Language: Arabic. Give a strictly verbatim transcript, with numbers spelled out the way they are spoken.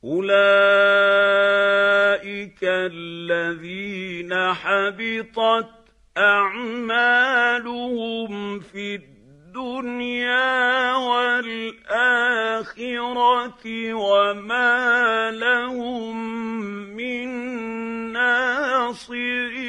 أولئك الذين حبطت أعمالهم في الدنيا والآخرة وما لهم من ناصرين.